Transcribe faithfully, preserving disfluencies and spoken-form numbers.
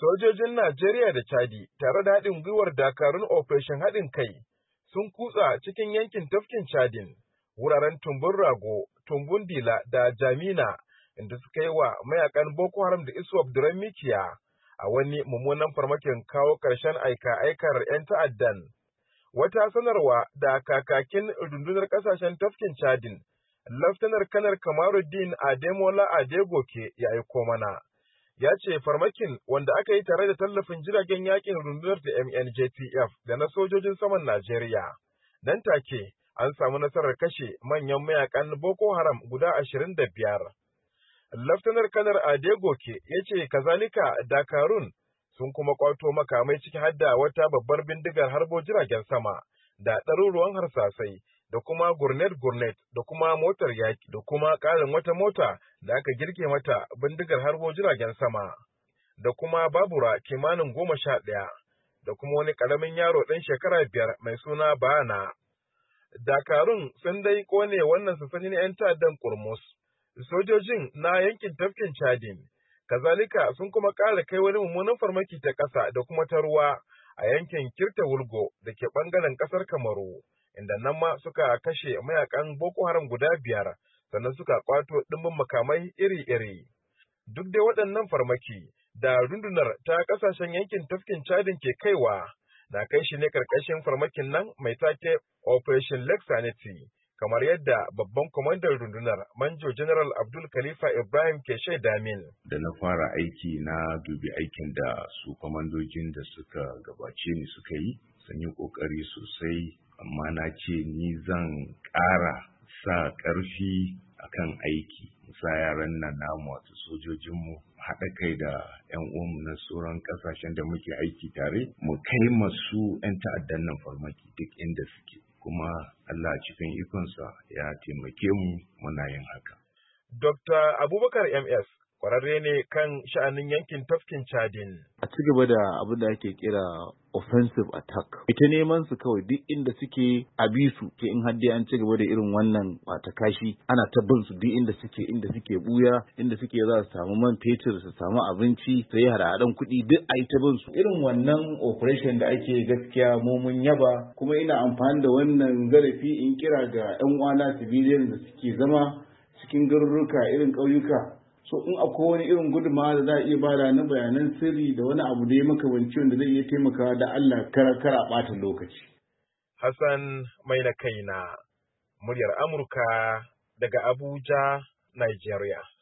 Sojojin Najeriya da Chadi tare da haɗin gwiwar dakarun Operation haɗin kai sun kutsa cikin yankin tafkin Chadin, wuraren Tumbun Rago, Tumbun Dila da Jamina, inda suka yi wa mayakan Boko Haram da ISWAP diren mikiya a wani mummunan farmakin kawo ƙarshen aika-aikar 'yan ta'addan. Wata sanarwa da kakakin rundunar ƙasashen tafkin Chadin, Laftanar Kanar Kamaruddin Ademola Adegoke ya aiko mana. Ya ce farmakin wanda aka yi tare da tallafin jiragen yakin rundunar da M N J T F da na sojojin saman Najeriya. Nan take an samu nasarar kashe manyan mayakan Boko Haram guda ashirin da biyar. Laftanar Kanar Adegoke ya ce kazalika Dakarun sun kuma kwato makamai ciki har da wata babbar bindigar harbo jiragen sama da ɗaruruwan harsasai da kuma gurnet-gurnet da kuma motar yaki da kuma ƙarin wata mota da aka girke mata bindigar harbo jiragen sama da kuma babura kimanin goma sha ɗaya da kuma wani ƙaramin yaro ɗan shekara biyar mai suna Bana. Dakarun sun dai ƙone wannan sansani na 'yan ta'addan Kurmus. Sojojin na yankin tafkin Chadin kazalika sun kuma ƙara kai wani mummunan farmaki ta ƙasa da kuma ta ruwa a yankin Kirta Wulgo da ke ɓangaren ƙasar Kamaru, inda nan ma suka kashe mayakan Boko Haram guda biyar, sannan suka kwato ɗimbin makamai iri-iri. Duk dai waɗannan farmaki da rundunar ta ƙasashen yankin tafkin Chadin ke kaiwa na kai shi ne ƙarƙashin farmakin nan mai take Operation Lake Sanity, kamar yadda babban kwamandan rundunar Manjo General Abdul Khalifa Ibrahim ke shaida min. Da na fara aiki na dubi aikin da su kwamandojin da suka gabace ni suka yi, sun yi ƙoƙari sosai, amma na ce ni zan ƙara sa ƙarfi akan aiki. Musa yaran nan namu wato sojojinmu haɗa kai da 'yan uwanmu na sauran ƙasashen da muke aiki tare, mu kai masu 'yan ta'addan nan farmaki duk inda suke. Kuma Allah cikin ikonsa ya taimake mu muna yin haka. Dokta Abubakar M S kwararre ne kan sha'anin yankin tafkin Chadin. A ci gaba da abin da ake kira offensive attack. Ita neman su kawai duk inda suke a bi su ke in haddi an ci gaba da irin wannan wata kashi ana ta bin su duk inda suke inda suke buya inda suke za su samu man fetur su samu abinci su yi hada-hadan kuɗi duk a yi ta bin su. Irin wannan operation da ake gaskiya mu mun yaba kuma ina amfani da wannan zarafi in kira ga 'yan uwana civilian da suke zama cikin garuruka irin ƙauyuka. So in akwai wani irin gudunmawa da za a iya bada na bayanan sirri da wani abu da ya makamanci wanda zai iya taimakawa da Allah kara kara ɓata lokaci. Hassan mai na kaina, muryar Amurka daga Abuja, Nigeria.